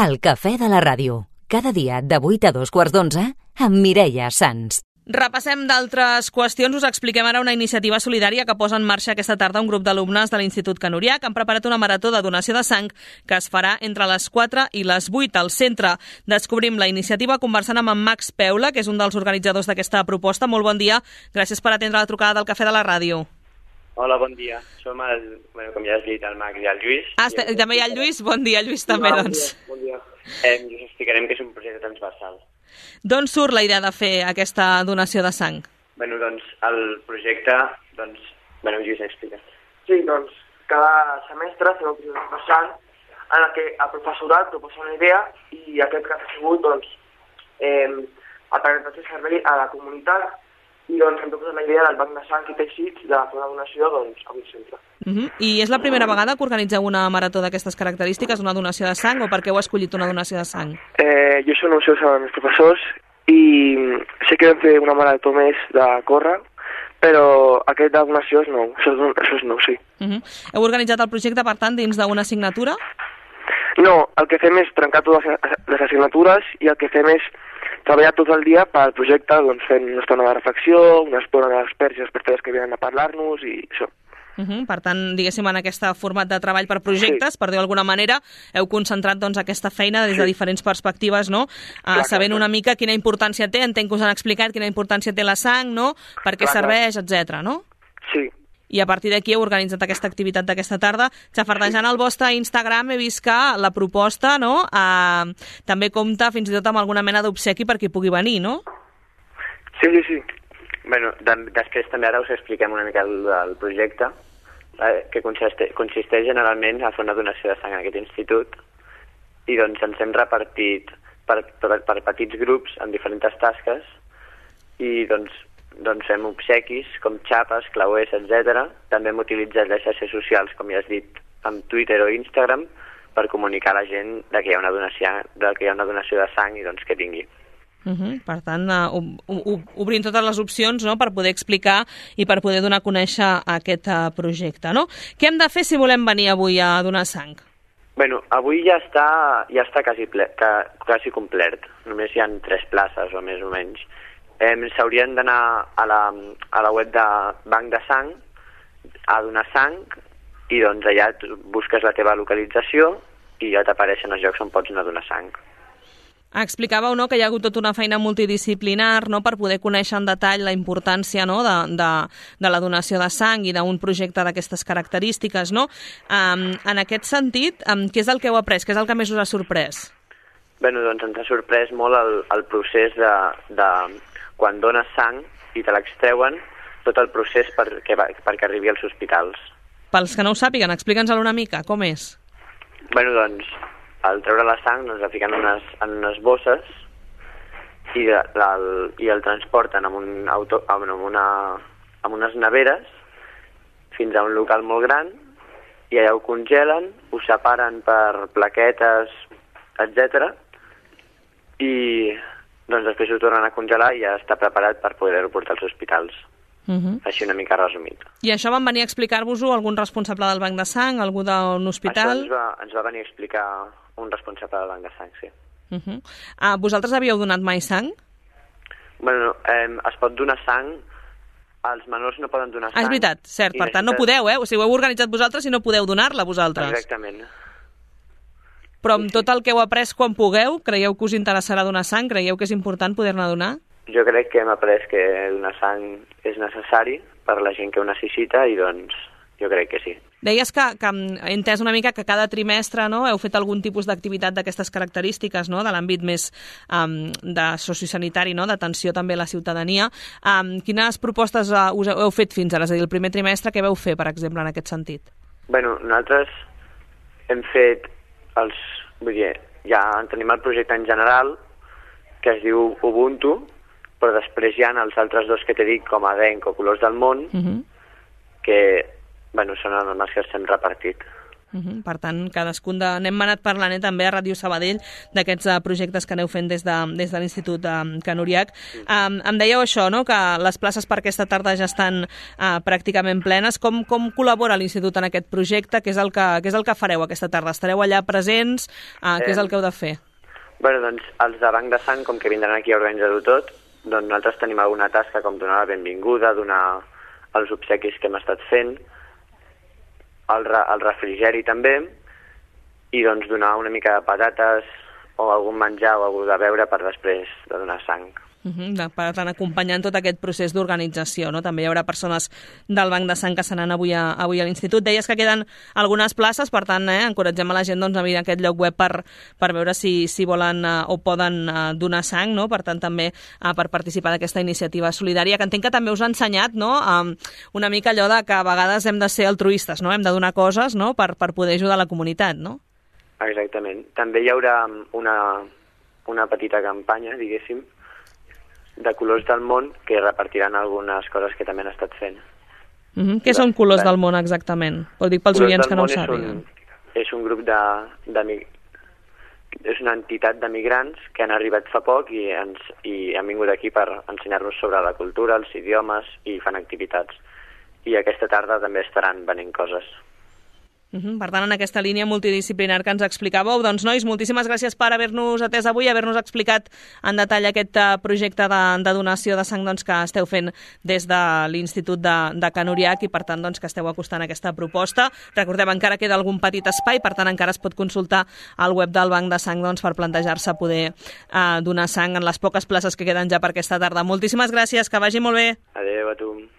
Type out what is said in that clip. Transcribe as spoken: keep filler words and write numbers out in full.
El cafè de la ràdio. Cada dia de vuit a dos quarts d'onze amb Mireia Sans. Repassem d'altres qüestions. Us expliquem ara una iniciativa solidària que posa en marxa aquesta tarda un grup d'alumnes de l'Institut Can Orià que han preparat una marató de donació de sang que es farà entre les quatre i les vuit al centre. Descobrim la iniciativa conversant amb en Max Peula, que és un dels organitzadors d'aquesta proposta. Molt bon dia. Gràcies per atendre la trucada del Cafè de la Ràdio. Hola, bon dia. Som, el, bueno, com ja has dit, el Max i el Lluís. Ah, i el... també hi ha el Lluís. Bon dia, Lluís, també, no, doncs. Bon dia. Bon dia. Eh, us explicarem que és un projecte transversal. D'on surt la idea de fer aquesta donació de sang? Bueno, doncs, el projecte, doncs... Bueno, Lluís, explica. Sí, doncs, cada semestre fem un projecte transversal en el que el professorat proposa una idea i aquest que ha sigut, doncs, eh, a través de servei a la comunitat i doncs hem proposat la idea del banc de sang i teixits de fer una donació doncs, a un centre. Uh -huh. I és la primera vegada que organitzeu una marató d'aquestes característiques, una donació de sang, o per què heu escollit una donació de sang? Eh, jo soc no sé, els meus professors i sé que vam fer una marató més de córrer, però aquest de donació és nou, això és, això és nou, sí. Uh -huh. Heu organitzat el projecte, per tant, dins d'una assignatura? No, el que fem és trencar totes les assignatures i el que fem és treballar tot el dia pel projecte, doncs fent una estona de reflexió, una estona d'experts i expertes que venen a parlar-nos i això. Uh -huh. Per tant, diguéssim, en aquest format de treball per projectes, sí. per dir d'alguna manera, heu concentrat doncs, aquesta feina des de sí. diferents perspectives, no? Uh, clar, sabent clar. una mica quina importància té, entenc que us han explicat quina importància té la sang, no? Per què clar, serveix, etcètera, no? Sí. I a partir d'aquí heu organitzat aquesta activitat d'aquesta tarda. Xafardejant el vostre Instagram he vist que la proposta, no?, uh, també compta fins i tot amb alguna mena d'obsequi per qui pugui venir, no? Sí, sí, sí. Bueno, de, després també ara us expliquem una mica el, el projecte, eh, que consisteix, consisteix generalment a fer una donació de sang en aquest institut i doncs ens hem repartit per, per, per petits grups en diferents tasques i doncs, doncs fem obsequis com xapes, clauers, etcètera. També hem utilitzat les xarxes socials, com ja has dit, amb Twitter o Instagram per comunicar a la gent de que hi ha una donació, de que hi ha una donació de sang i doncs que vingui. Uh -huh. Per tant, uh, obrint totes les opcions, no?, per poder explicar i per poder donar a conèixer aquest uh, projecte, no? Què hem de fer si volem venir avui a donar sang? Bueno, avui ja està, ja està quasi, ple, ca, quasi complet. Només hi ha tres places, o més o menys. Eh, S'haurien d'anar a, la, a la web de Banc de Sang, a donar sang, i doncs allà busques la teva localització i ja t'apareixen els llocs on pots anar a donar sang. Explicàveu, no?, que hi ha hagut tota una feina multidisciplinar, no?, per poder conèixer en detall la importància, no?, de, de, de la donació de sang i d'un projecte d'aquestes característiques, no? Um, en aquest sentit, um, què és el que heu après? Què és el que més us ha sorprès? Bé, doncs ens ha sorprès molt el, el procés de, de quan dones sang i te l'extreuen, tot el procés perquè, perquè arribi als hospitals. Pels que no ho sàpiguen, explica'ns-ho una mica, com és? Bé, doncs, al treure la sang doncs la fiquen en unes, en unes bosses i, la, el, i el transporten amb, un auto, amb, una, amb unes neveres fins a un local molt gran i allà ho congelen, ho separen per plaquetes, etcètera i doncs després ho tornen a congelar i ja està preparat per poder-ho portar als hospitals. Uh -huh. Així una mica resumit. I això van venir a explicar-vos-ho algun responsable del banc de sang, algú d'un hospital? Això ens va, ens va venir a explicar un responsable del banc de sang, sí. Uh -huh. ah, vosaltres havíeu donat mai sang? Bueno, eh, es pot donar sang, els menors no poden donar sang. Ah, és veritat, cert, per tant no podeu, eh? O sigui, ho heu organitzat vosaltres i no podeu donar-la vosaltres. Exactament. Però amb tot el que heu après quan pugueu, creieu que us interessarà donar sang? Creieu que és important poder-ne donar? Jo crec que hem après que donar sang és necessari per la gent que ho necessita i doncs jo crec que sí. Deies que, que he entès una mica que cada trimestre, no, heu fet algun tipus d'activitat d'aquestes característiques, no, de l'àmbit més um, de sociosanitari, no, d'atenció també a la ciutadania. Um, quines propostes uh, us heu fet fins ara? És a dir, el primer trimestre, què veu fer, per exemple, en aquest sentit? Bueno, nosaltres hem fet els... Vull dir, ja tenim el projecte en general, que es diu Ubuntu, però després hi ha els altres dos que t'he dit, com Adenc o Colors del Món, uh-huh. que bueno, són els que ens hem repartit. Uh -huh. Per tant, cadascun de... N'hem anat parlant eh, també a Ràdio Sabadell d'aquests uh, projectes que aneu fent des de, des de l'Institut uh, Can Uriach. Um, em dèieu això, no?, que les places per aquesta tarda ja estan uh, pràcticament plenes. Com, com col·labora l'Institut en aquest projecte? Què és el que, què és el que fareu aquesta tarda? Estareu allà presents? Uh, què és el que heu de fer? Bé, doncs, els de Banc de Sang, com que vindran aquí a organitzar-ho tot, doncs nosaltres tenim alguna tasca com donar la benvinguda, donar els obsequis que hem estat fent, el, re, el refrigeri també, i doncs donar una mica de patates o algun menjar o algú de beure per després de donar sang. Uh -huh, per tant, acompanyant tot aquest procés d'organització, no? També hi haurà persones del Banc de Sang que seran avui a, avui a l'Institut. Deies que queden algunes places, per tant, eh, encoratgem a la gent doncs, a mirar aquest lloc web per, per veure si, si volen uh, o poden uh, donar sang, no? Per tant, també uh, per participar d'aquesta iniciativa solidària, que entenc que també us ha ensenyat, no?, um, una mica allò de que a vegades hem de ser altruistes, no? Hem de donar coses, no?, per, per poder ajudar la comunitat, no? Exactament. També hi haurà una, una petita campanya, diguéssim, de Colors del Món, que repartiran algunes coses que també han estat fent. Uh -huh. Què són Colors del Món exactament? Ho dic pels oients que no ho sàpiguen. És un, és un grup de, de... És una entitat de migrants que han arribat fa poc i, ens, i han vingut aquí per ensenyar-nos sobre la cultura, els idiomes, i fan activitats. I aquesta tarda també estaran venent coses. Uh -huh. Per tant, en aquesta línia multidisciplinar que ens explicàveu, doncs, nois, moltíssimes gràcies per haver-nos atès avui, haver-nos explicat en detall aquest uh, projecte de, de donació de sang doncs, que esteu fent des de l'Institut de, de Can Uriach, i per tant doncs, que esteu acostant a aquesta proposta. Recordem, encara queda algun petit espai, per tant encara es pot consultar al web del Banc de Sang doncs, per plantejar-se poder uh, donar sang en les poques places que queden ja per aquesta tarda. Moltíssimes gràcies, que vagi molt bé. Adéu a tu.